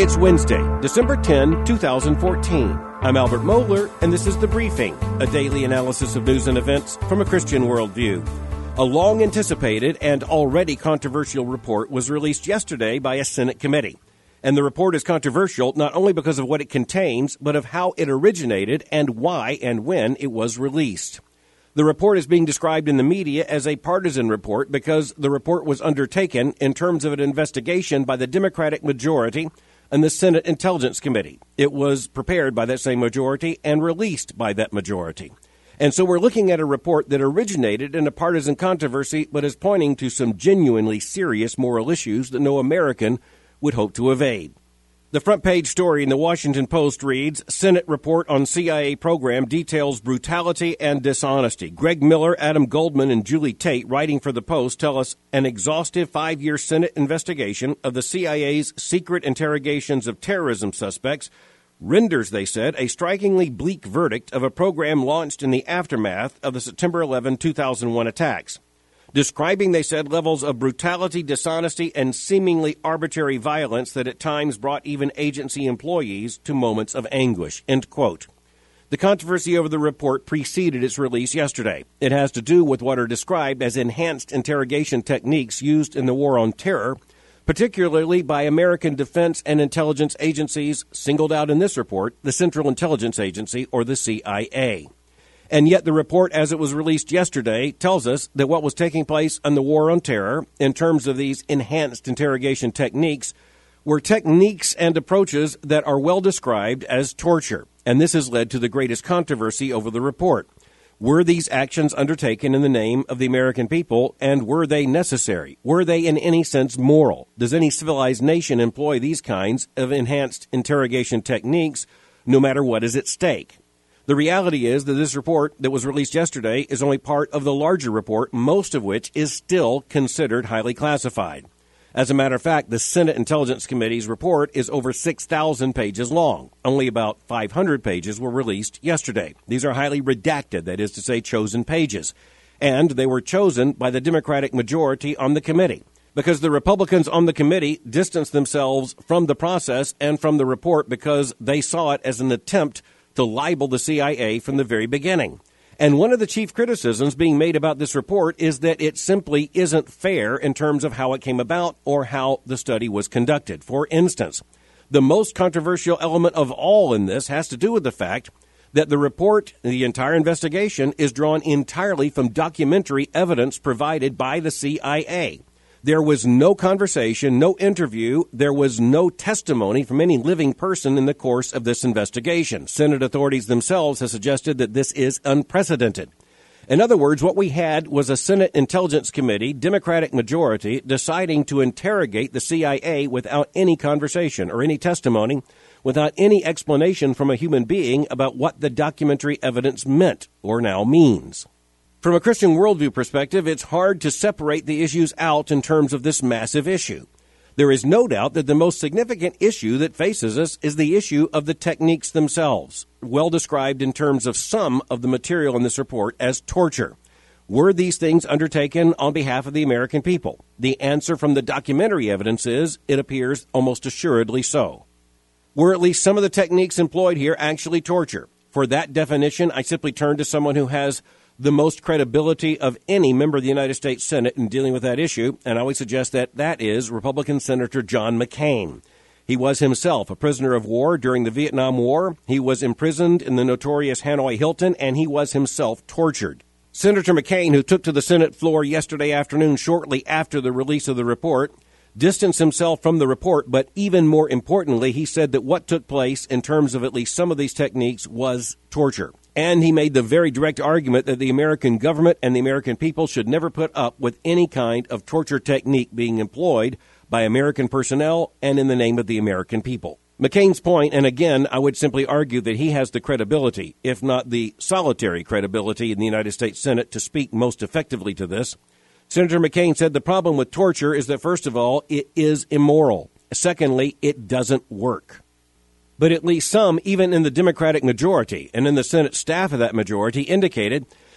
It's Wednesday, December 10, 2014. I'm Albert Mohler, and this is The Briefing, a daily analysis of news and events from a Christian worldview. A long-anticipated and already controversial report was released yesterday by a Senate committee. And the report is controversial not only because of what it contains, but of how it originated and why and when it was released. The report is being described in the media as a partisan report because the report was undertaken in terms of an investigation by the Democratic majority and the Senate Intelligence Committee. It was prepared by that same majority and released by that majority. And so we're looking at a report that originated in a partisan controversy but is pointing to some genuinely serious moral issues that no American would hope to evade. The front page story in the Washington Post reads, Senate report on CIA program details brutality and dishonesty. Greg Miller, Adam Goldman, and Julie Tate, writing for the Post, tell us an exhaustive 5-year Senate investigation of the CIA's secret interrogations of terrorism suspects renders, they said, a strikingly bleak verdict of a program launched in the aftermath of the September 11, 2001 attacks. Describing, they said, levels of brutality, dishonesty, and seemingly arbitrary violence that at times brought even agency employees to moments of anguish, end quote. The controversy over the report preceded its release yesterday. It has to do with what are described as enhanced interrogation techniques used in the war on terror, particularly by American defense and intelligence agencies singled out in this report, the Central Intelligence Agency, or the CIA. And yet the report, as it was released yesterday, tells us that what was taking place in the war on terror, in terms of these enhanced interrogation techniques, were techniques and approaches that are well described as torture. And this has led to the greatest controversy over the report. Were these actions undertaken in the name of the American people, and were they necessary? Were they in any sense moral? Does any civilized nation employ these kinds of enhanced interrogation techniques, no matter what is at stake? The reality is that this report that was released yesterday is only part of the larger report, most of which is still considered highly classified. As a matter of fact, the Senate Intelligence Committee's report is over 6,000 pages long. Only about 500 pages were released yesterday. These are highly redacted, that is to say, chosen pages. And they were chosen by the Democratic majority on the committee, because the Republicans on the committee distanced themselves from the process and from the report because they saw it as an attempt to libel the CIA from the very beginning. And one of the chief criticisms being made about this report is that it simply isn't fair in terms of how it came about or how the study was conducted. For instance, the most controversial element of all in this has to do with the fact that the report, the entire investigation, is drawn entirely from documentary evidence provided by the CIA. There was no conversation, no interview, there was no testimony from any living person in the course of this investigation. Senate authorities themselves have suggested that this is unprecedented. In other words, what we had was a Senate Intelligence Committee, Democratic majority, deciding to interrogate the CIA without any conversation or any testimony, without any explanation from a human being about what the documentary evidence meant or now means. From a Christian worldview perspective, it's hard to separate the issues out in terms of this massive issue. There is no doubt that the most significant issue that faces us is the issue of the techniques themselves, well described in terms of some of the material in this report as torture. Were these things undertaken on behalf of the American people? The answer from the documentary evidence is it appears almost assuredly so. Were at least some of the techniques employed here actually torture? For that definition, I simply turn to someone who has the most credibility of any member of the United States Senate in dealing with that issue, and I would suggest that that is Republican Senator John McCain. He was himself a prisoner of war during the Vietnam War. He was imprisoned in the notorious Hanoi Hilton, and he was himself tortured. Senator McCain, who took to the Senate floor yesterday afternoon shortly after the release of the report, distanced himself from the report, but even more importantly, he said that what took place in terms of at least some of these techniques was torture. And he made the very direct argument that the American government and the American people should never put up with any kind of torture technique being employed by American personnel and in the name of the American people. McCain's point, and again, I would simply argue that he has the credibility, if not the solitary credibility in the United States Senate to speak most effectively to this. Senator McCain said the problem with torture is that, first of all, it is immoral. Secondly, it doesn't work. But at least some, even in the Democratic majority and in the Senate staff of that majority, indicated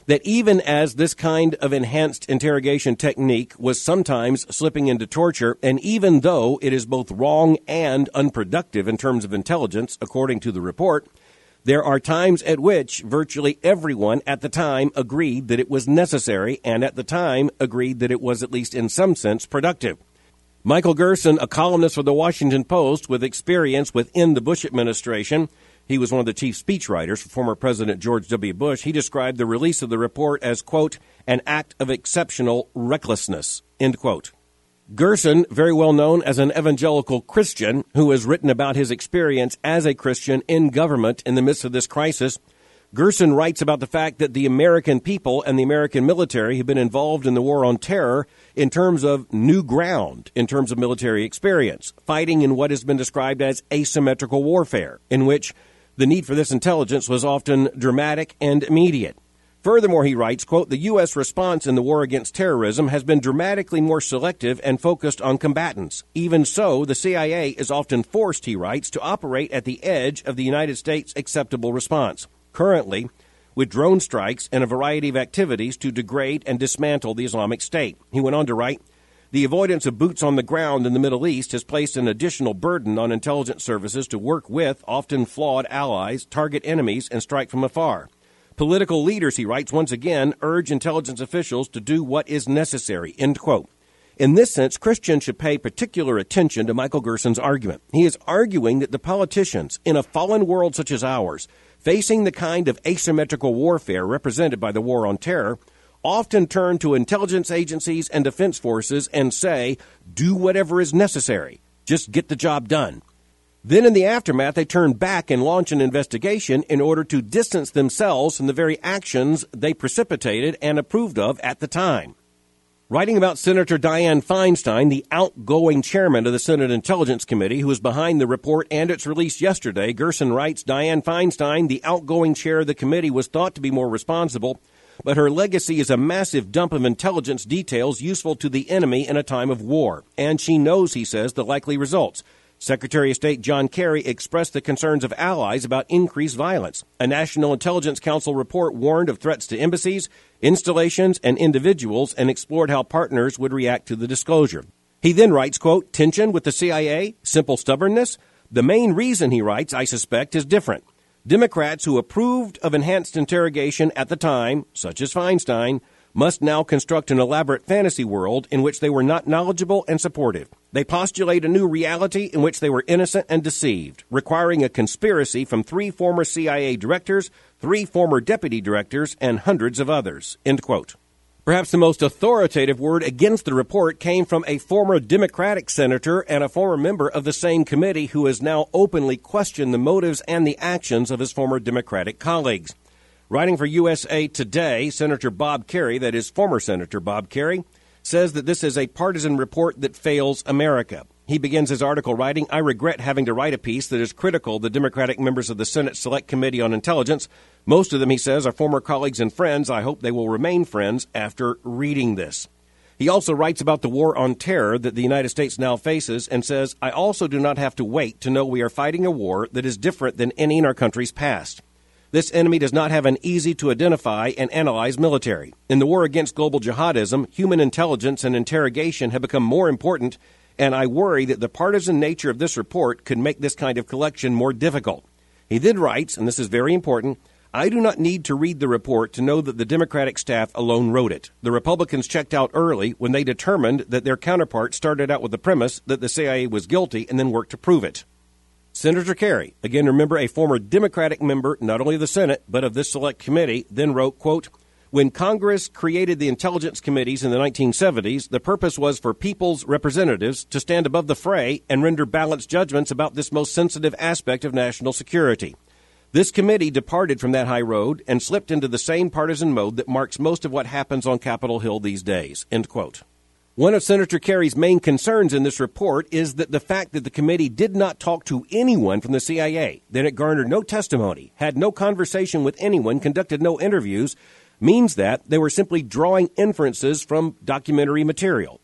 that even as this kind of enhanced interrogation technique was sometimes slipping into torture, and even though it is both wrong and unproductive in terms of intelligence, according to the report, there are times at which virtually everyone at the time agreed that it was necessary and at the time agreed that it was at least in some sense productive. Michael Gerson, a columnist for the Washington Post with experience within the Bush administration, he was one of the chief speechwriters for former President George W. Bush. He described the release of the report as, quote, an act of exceptional recklessness, end quote. Gerson, very well known as an evangelical Christian who has written about his experience as a Christian in government in the midst of this crisis, Gerson writes about the fact that the American people and the American military have been involved in the war on terror in terms of new ground, in terms of military experience, fighting in what has been described as asymmetrical warfare, in which the need for this intelligence was often dramatic and immediate. Furthermore, he writes, quote, the U.S. response in the war against terrorism has been dramatically more selective and focused on combatants. Even so, the CIA is often forced, he writes, to operate at the edge of the United States' acceptable response, currently with drone strikes and a variety of activities to degrade and dismantle the Islamic State. He went on to write, the avoidance of boots on the ground in the Middle East has placed an additional burden on intelligence services to work with often flawed allies, target enemies, and strike from afar. Political leaders, he writes, once again, urge intelligence officials to do what is necessary, end quote. In this sense, Christians should pay particular attention to Michael Gerson's argument. He is arguing that the politicians in a fallen world such as ours, facing the kind of asymmetrical warfare represented by the war on terror, often turn to intelligence agencies and defense forces and say, do whatever is necessary. Just get the job done. Then in the aftermath, they turn back and launch an investigation in order to distance themselves from the very actions they precipitated and approved of at the time. Writing about Senator Dianne Feinstein, the outgoing chairman of the Senate Intelligence Committee, who was behind the report and its release yesterday, Gerson writes, Dianne Feinstein, the outgoing chair of the committee, was thought to be more responsible, but her legacy is a massive dump of intelligence details useful to the enemy in a time of war. And she knows, he says, the likely results. Secretary of State John Kerry expressed the concerns of allies about increased violence. A National Intelligence Council report warned of threats to embassies, installations, and individuals and explored how partners would react to the disclosure. He then writes, quote, tension with the CIA, simple stubbornness. The main reason, he writes, I suspect, is different. Democrats who approved of enhanced interrogation at the time, such as Feinstein, must now construct an elaborate fantasy world in which they were not knowledgeable and supportive. They postulate a new reality in which they were innocent and deceived, requiring a conspiracy from 3 former CIA directors, 3 former deputy directors, and hundreds of others, end quote. Perhaps the most authoritative word against the report came from a former Democratic senator and a former member of the same committee who has now openly questioned the motives and the actions of his former Democratic colleagues. Writing for USA Today, Senator Bob Kerrey, that is former Senator Bob Kerrey, says that this is a partisan report that fails America. He begins his article writing, I regret having to write a piece that is critical of the Democratic members of the Senate Select Committee on Intelligence. Most of them, he says, are former colleagues and friends. I hope they will remain friends after reading this. He also writes about the war on terror that the United States now faces and says, I also do not have to wait to know we are fighting a war that is different than any in our country's past. This enemy does not have an easy-to-identify and analyze military. In the war against global jihadism, human intelligence and interrogation have become more important, and I worry that the partisan nature of this report could make this kind of collection more difficult. He then writes, and this is very important, I do not need to read the report to know that the Democratic staff alone wrote it. The Republicans checked out early when they determined that their counterparts started out with the premise that the CIA was guilty and then worked to prove it. Senator Kerrey, again, remember, a former Democratic member, not only of the Senate, but of this select committee, then wrote, quote, when Congress created the intelligence committees in the 1970s, the purpose was for people's representatives to stand above the fray and render balanced judgments about this most sensitive aspect of national security. This committee departed from that high road and slipped into the same partisan mode that marks most of what happens on Capitol Hill these days, end quote. One of Senator Kerry's main concerns in this report is that the fact that the committee did not talk to anyone from the CIA, that it garnered no testimony, had no conversation with anyone, conducted no interviews, means that they were simply drawing inferences from documentary material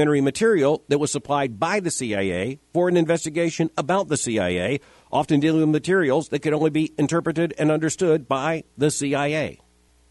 that was supplied by the CIA for an investigation about the CIA, often dealing with materials that could only be interpreted and understood by the CIA.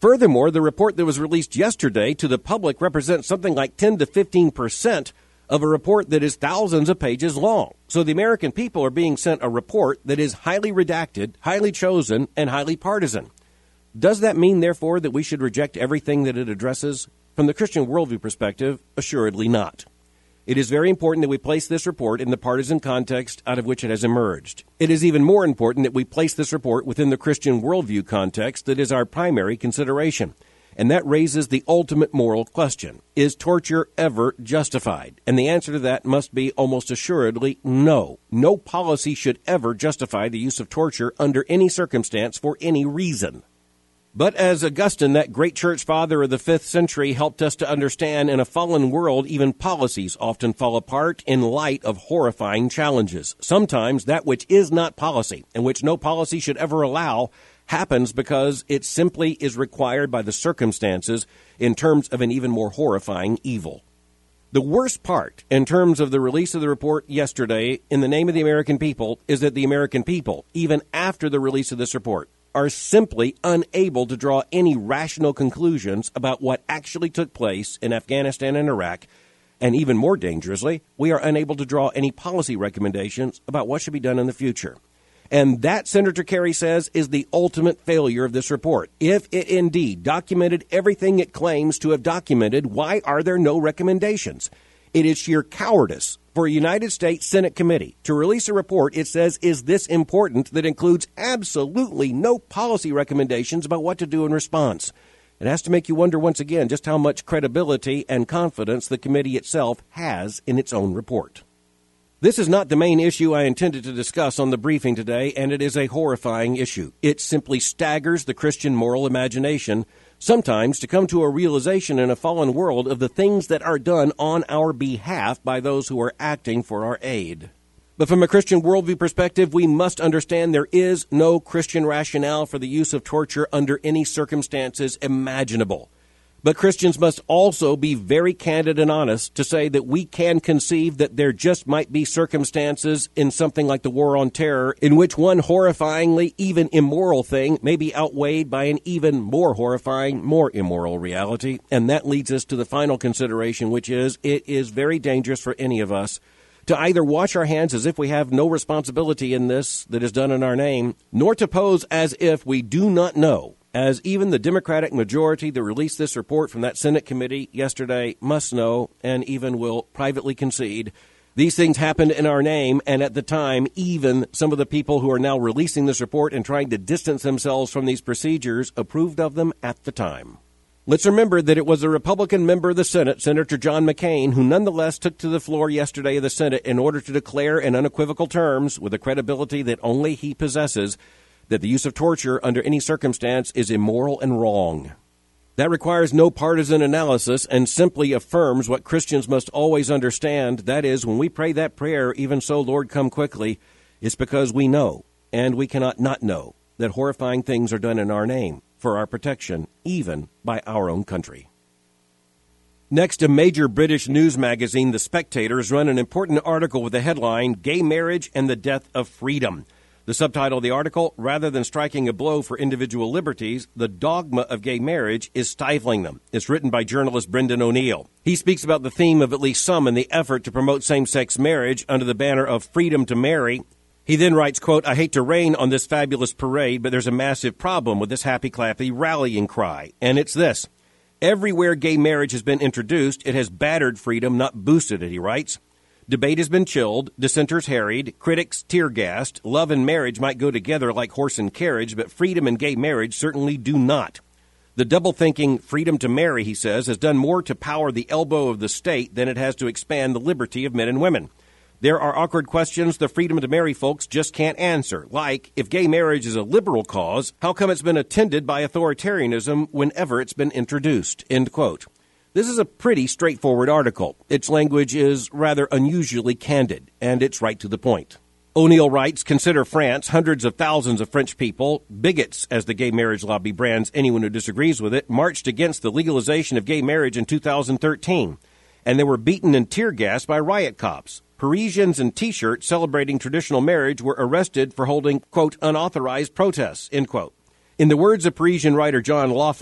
Furthermore, the report that was released yesterday to the public represents something like 10 to 15% of a report that is thousands of pages long. So the American people are being sent a report that is highly redacted, highly chosen, and highly partisan. Does that mean, therefore, that we should reject everything that it addresses? From the Christian worldview perspective, assuredly not. It is very important that we place this report in the partisan context out of which it has emerged. It is even more important that we place this report within the Christian worldview context that is our primary consideration. And that raises the ultimate moral question. Is torture ever justified? And the answer to that must be almost assuredly no. No policy should ever justify the use of torture under any circumstance for any reason. But as Augustine, that great church father of the 5th century, helped us to understand, in a fallen world, even policies often fall apart in light of horrifying challenges. Sometimes that which is not policy, and which no policy should ever allow, happens because it simply is required by the circumstances in terms of an even more horrifying evil. The worst part, in terms of the release of the report yesterday, in the name of the American people, is that the American people, even after the release of this report, are simply unable to draw any rational conclusions about what actually took place in Afghanistan and Iraq, and even more dangerously, we are unable to draw any policy recommendations about what should be done in the future. And that, Senator Kerry says, is the ultimate failure of this report. If it indeed documented everything it claims to have documented, why are there no recommendations? It is sheer cowardice for a United States Senate committee to release a report it says is this important that includes absolutely no policy recommendations about what to do in response. It has to make you wonder once again just how much credibility and confidence the committee itself has in its own report. This is not the main issue I intended to discuss on the briefing today, and it is a horrifying issue. It simply staggers the Christian moral imagination, sometimes to come to a realization in a fallen world of the things that are done on our behalf by those who are acting for our aid. But from a Christian worldview perspective, we must understand there is no Christian rationale for the use of torture under any circumstances imaginable. But Christians must also be very candid and honest to say that we can conceive that there just might be circumstances in something like the War on Terror in which one horrifyingly, even immoral thing may be outweighed by an even more horrifying, more immoral reality. And that leads us to the final consideration, which is it is very dangerous for any of us to either wash our hands as if we have no responsibility in this that is done in our name, nor to pose as if we do not know, as even the Democratic majority that released this report from that Senate committee yesterday must know and even will privately concede. These things happened in our name, and at the time, even some of the people who are now releasing this report and trying to distance themselves from these procedures approved of them at the time. Let's remember that it was a Republican member of the Senate, Senator John McCain, who nonetheless took to the floor yesterday of the Senate in order to declare in unequivocal terms, with a credibility that only he possesses, that the use of torture under any circumstance is immoral and wrong. That requires no partisan analysis and simply affirms what Christians must always understand. That is, when we pray that prayer, even so, Lord, come quickly, it's because we know, and we cannot not know, that horrifying things are done in our name for our protection, even by our own country. Next, a major British news magazine, The Spectator, has run an important article with the headline, Gay Marriage and the Death of Freedom. The subtitle of the article, rather than striking a blow for individual liberties, the dogma of gay marriage is stifling them. It's written by journalist Brendan O'Neill. He speaks about the theme of at least some in the effort to promote same-sex marriage under the banner of freedom to marry. He then writes, quote, I hate to rain on this fabulous parade, but there's a massive problem with this happy-clappy rallying cry. And it's this. Everywhere gay marriage has been introduced, it has battered freedom, not boosted it, he writes. Debate has been chilled, dissenters harried, critics tear-gassed. Love and marriage might go together like horse and carriage, but freedom and gay marriage certainly do not. The double-thinking freedom to marry, he says, has done more to power the elbow of the state than it has to expand the liberty of men and women. There are awkward questions the freedom to marry folks just can't answer, like, if gay marriage is a liberal cause, how come it's been attended by authoritarianism whenever it's been introduced, end quote. This is a pretty straightforward article. Its language is rather unusually candid, and it's right to the point. O'Neill writes, consider France, hundreds of thousands of French people, bigots as the gay marriage lobby brands anyone who disagrees with it, marched against the legalization of gay marriage in 2013, and they were beaten and tear-gassed by riot cops. Parisians in T-shirts celebrating traditional marriage were arrested for holding, quote, unauthorized protests, end quote. In the words of Parisian writer John Laughlin,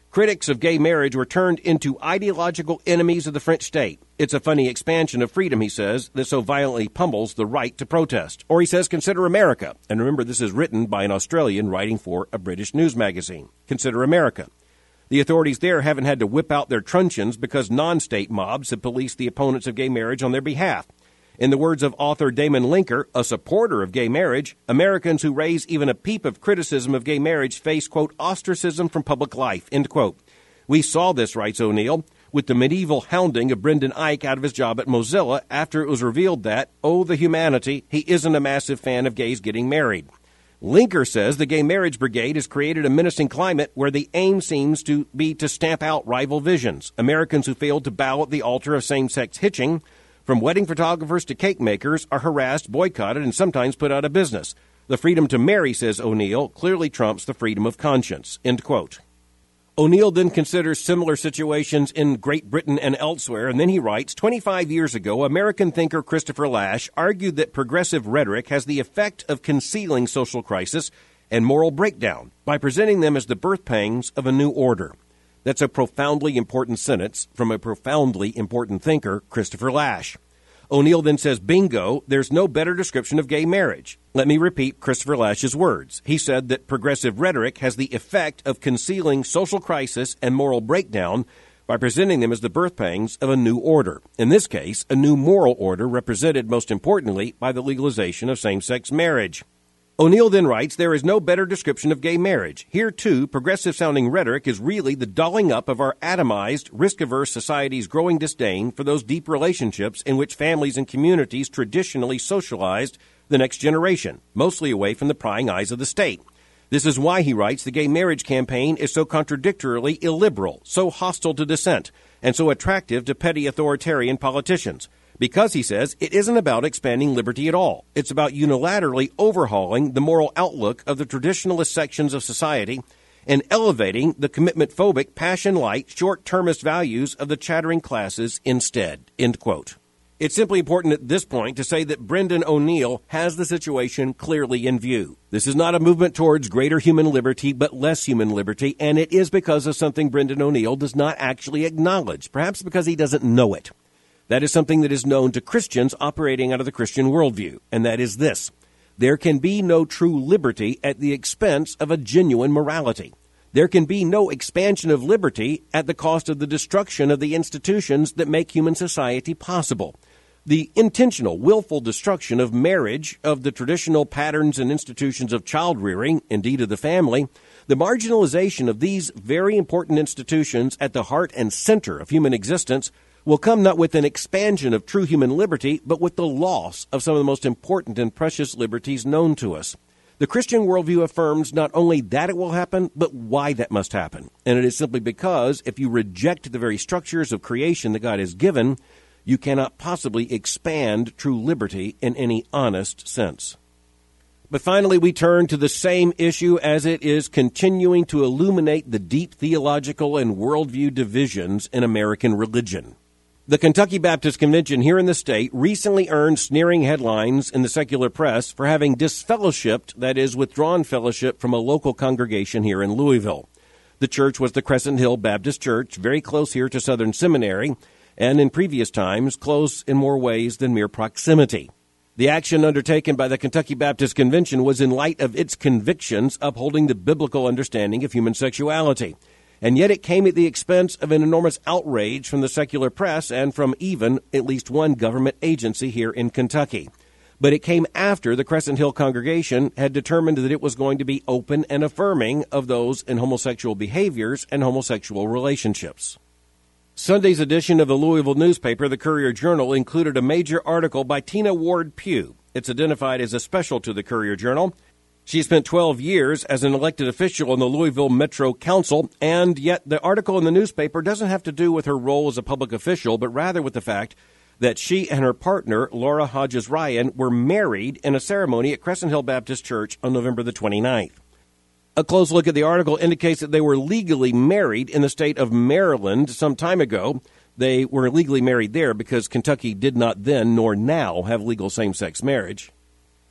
Critics of gay marriage were turned into ideological enemies of the French state. It's a funny expansion of freedom, he says, that so violently pummels the right to protest. Or he says, consider America. And remember, this is written by an Australian writing for a British news magazine. Consider America. The authorities there haven't had to whip out their truncheons because non-state mobs have policed the opponents of gay marriage on their behalf. In the words of author Damon Linker, a supporter of gay marriage, Americans who raise even a peep of criticism of gay marriage face, quote, ostracism from public life, end quote. We saw this, writes O'Neill, with the medieval hounding of Brendan Eich out of his job at Mozilla after it was revealed that, oh, the humanity, he isn't a massive fan of gays getting married. Linker says the Gay Marriage Brigade has created a menacing climate where the aim seems to be to stamp out rival visions. Americans who failed to bow at the altar of same-sex hitching, from wedding photographers to cake makers, are harassed, boycotted, and sometimes put out of business. The freedom to marry, says O'Neill, clearly trumps the freedom of conscience, end quote. O'Neill then considers similar situations in Great Britain and elsewhere, and then he writes, 25 years ago, American thinker Christopher Lasch argued that progressive rhetoric has the effect of concealing social crisis and moral breakdown by presenting them as the birth pangs of a new order. That's a profoundly important sentence from a profoundly important thinker, Christopher Lasch. O'Neill then says, bingo, there's no better description of gay marriage. Let me repeat Christopher Lasch's words. He said that progressive rhetoric has the effect of concealing social crisis and moral breakdown by presenting them as the birth pangs of a new order. In this case, a new moral order represented most importantly by the legalization of same-sex marriage. O'Neill then writes, there is no better description of gay marriage. Here, too, progressive-sounding rhetoric is really the dolling up of our atomized, risk-averse society's growing disdain for those deep relationships in which families and communities traditionally socialized the next generation, mostly away from the prying eyes of the state. This is why, he writes, the gay marriage campaign is so contradictorily illiberal, so hostile to dissent, and so attractive to petty authoritarian politicians. Because, he says, it isn't about expanding liberty at all. It's about unilaterally overhauling the moral outlook of the traditionalist sections of society and elevating the commitment-phobic, passion-light, short-termist values of the chattering classes instead, end quote. It's simply important at this point to say that Brendan O'Neill has the situation clearly in view. This is not a movement towards greater human liberty, but less human liberty, and it is because of something Brendan O'Neill does not actually acknowledge, perhaps because he doesn't know it. That is something that is known to Christians operating out of the Christian worldview, and that is this. There can be no true liberty at the expense of a genuine morality. There can be no expansion of liberty at the cost of the destruction of the institutions that make human society possible. The intentional, willful destruction of marriage, of the traditional patterns and institutions of child-rearing, indeed of the family, the marginalization of these very important institutions at the heart and center of human existence will come not with an expansion of true human liberty, but with the loss of some of the most important and precious liberties known to us. The Christian worldview affirms not only that it will happen, but why that must happen. And it is simply because if you reject the very structures of creation that God has given, you cannot possibly expand true liberty in any honest sense. But finally, we turn to the same issue as it is continuing to illuminate the deep theological and worldview divisions in American religion. The Kentucky Baptist Convention here in the state recently earned sneering headlines in the secular press for having disfellowshipped, that is, withdrawn fellowship from a local congregation here in Louisville. The church was the Crescent Hill Baptist Church, very close here to Southern Seminary, and in previous times close in more ways than mere proximity. The action undertaken by the Kentucky Baptist Convention was in light of its convictions upholding the biblical understanding of human sexuality. And yet it came at the expense of an enormous outrage from the secular press and from even at least one government agency here in Kentucky. But it came after the Crescent Hill congregation had determined that it was going to be open and affirming of those in homosexual behaviors and homosexual relationships. Sunday's edition of the Louisville newspaper, the Courier-Journal, included a major article by Tina Ward Pugh. It's identified as a special to the Courier-Journal. She spent 12 years as an elected official in the Louisville Metro Council, and yet the article in the newspaper doesn't have to do with her role as a public official, but rather with the fact that she and her partner, Laura Hodges Ryan, were married in a ceremony at Crescent Hill Baptist Church on November the 29th. A close look at the article indicates that they were legally married in the state of Maryland some time ago. They were legally married there because Kentucky did not then nor now have legal same-sex marriage.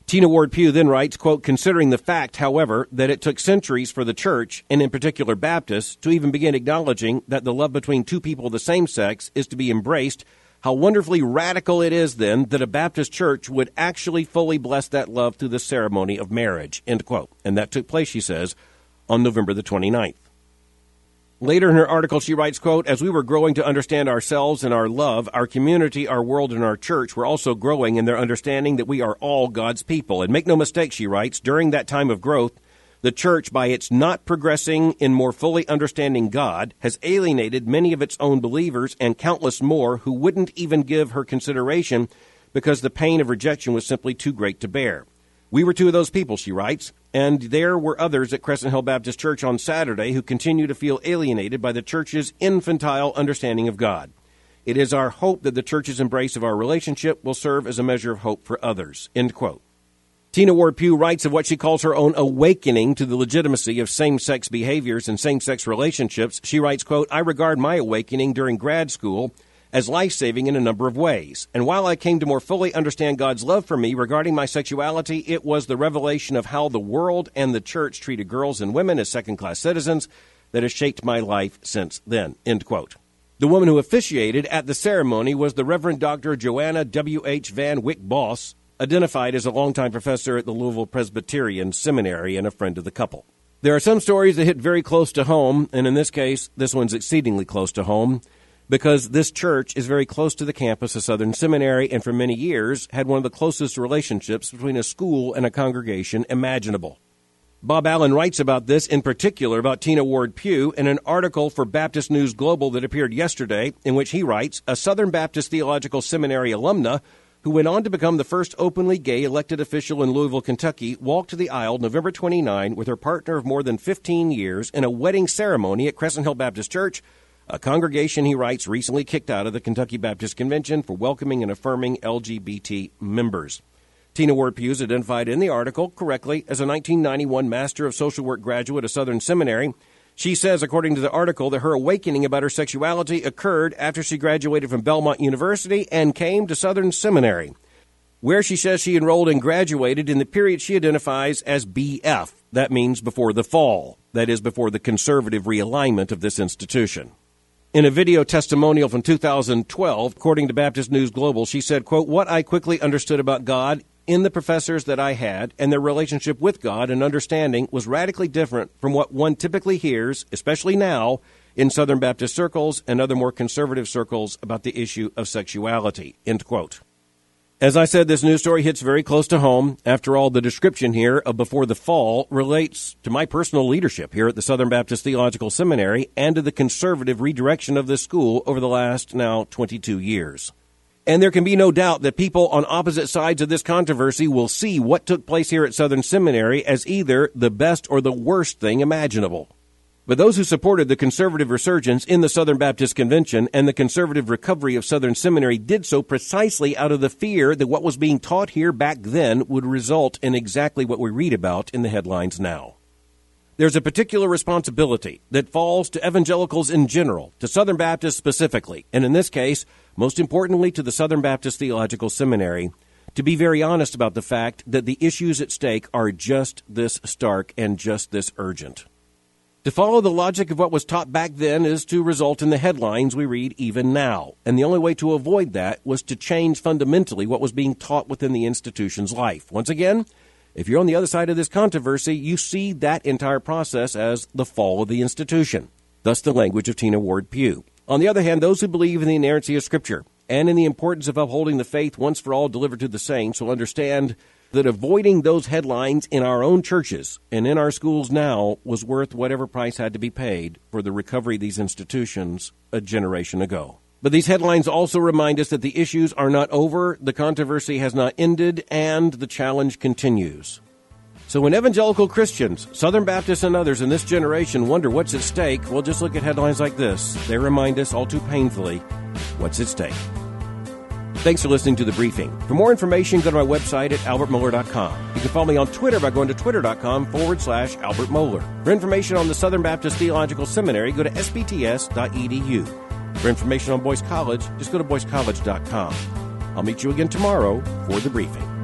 Tina Ward Pugh then writes, quote, considering the fact, however, that it took centuries for the church, and in particular Baptists, to even begin acknowledging that the love between two people of the same sex is to be embraced, how wonderfully radical it is, then, that a Baptist church would actually fully bless that love through the ceremony of marriage, end quote. And that took place, she says, on November the 29th. Later in her article, she writes, quote, as we were growing to understand ourselves and our love, our community, our world, and our church were also growing in their understanding that we are all God's people. And make no mistake, she writes, during that time of growth, the church, by its not progressing in more fully understanding God, has alienated many of its own believers and countless more who wouldn't even give her consideration because the pain of rejection was simply too great to bear. We were two of those people, she writes, and there were others at Crescent Hill Baptist Church on Saturday who continue to feel alienated by the church's infantile understanding of God. It is our hope that the church's embrace of our relationship will serve as a measure of hope for others, end quote. Tina Ward Pugh writes of what she calls her own awakening to the legitimacy of same-sex behaviors and same-sex relationships. She writes, quote, I regard my awakening during grad school as life-saving in a number of ways. And while I came to more fully understand God's love for me regarding my sexuality, it was the revelation of how the world and the church treated girls and women as second-class citizens that has shaped my life since then, end quote. The woman who officiated at the ceremony was the Reverend Dr. Joanna W.H. Van Wyck Boss, identified as a longtime professor at the Louisville Presbyterian Seminary and a friend of the couple. There are some stories that hit very close to home, and in this case, this one's exceedingly close to home, because this church is very close to the campus of Southern Seminary and for many years had one of the closest relationships between a school and a congregation imaginable. Bob Allen writes about this, in particular about Tina Ward Pugh, in an article for Baptist News Global that appeared yesterday, in which he writes, a Southern Baptist Theological Seminary alumna who went on to become the first openly gay elected official in Louisville, Kentucky, walked to the aisle November 29 with her partner of more than 15 years in a wedding ceremony at Crescent Hill Baptist Church, a congregation, he writes, recently kicked out of the Kentucky Baptist Convention for welcoming and affirming LGBT members. Tina Ward Pugh is identified in the article correctly as a 1991 Master of Social Work graduate of Southern Seminary. She says, according to the article, that her awakening about her sexuality occurred after she graduated from Belmont University and came to Southern Seminary, where she says she enrolled and graduated in the period she identifies as BF. That means before the fall. That is, before the conservative realignment of this institution. In a video testimonial from 2012, according to Baptist News Global, she said, quote, what I quickly understood about God in the professors that I had and their relationship with God and understanding was radically different from what one typically hears, especially now, in Southern Baptist circles and other more conservative circles about the issue of sexuality, end quote. As I said, this news story hits very close to home. After all, the description here of before the fall relates to my personal leadership here at the Southern Baptist Theological Seminary and to the conservative redirection of this school over the last, now, 22 years. And there can be no doubt that people on opposite sides of this controversy will see what took place here at Southern Seminary as either the best or the worst thing imaginable. But those who supported the conservative resurgence in the Southern Baptist Convention and the conservative recovery of Southern Seminary did so precisely out of the fear that what was being taught here back then would result in exactly what we read about in the headlines now. There's a particular responsibility that falls to evangelicals in general, to Southern Baptists specifically, and in this case, most importantly to the Southern Baptist Theological Seminary, to be very honest about the fact that the issues at stake are just this stark and just this urgent. To follow the logic of what was taught back then is to result in the headlines we read even now. And the only way to avoid that was to change fundamentally what was being taught within the institution's life. Once again, if you're on the other side of this controversy, you see that entire process as the fall of the institution. Thus the language of Tina Ward Pugh. On the other hand, those who believe in the inerrancy of Scripture and in the importance of upholding the faith once for all delivered to the saints will understand that avoiding those headlines in our own churches and in our schools now was worth whatever price had to be paid for the recovery of these institutions a generation ago. But these headlines also remind us that the issues are not over, the controversy has not ended, and the challenge continues. So when evangelical Christians, Southern Baptists and others in this generation wonder what's at stake, well, just look at headlines like this. They remind us all too painfully what's at stake. Thanks for listening to The Briefing. For more information, go to my website at albertmohler.com. You can follow me on Twitter by going to twitter.com/Albert Mohler. For information on the Southern Baptist Theological Seminary, go to sbts.edu. For information on Boyce College, just go to boycecollege.com. I'll meet you again tomorrow for The Briefing.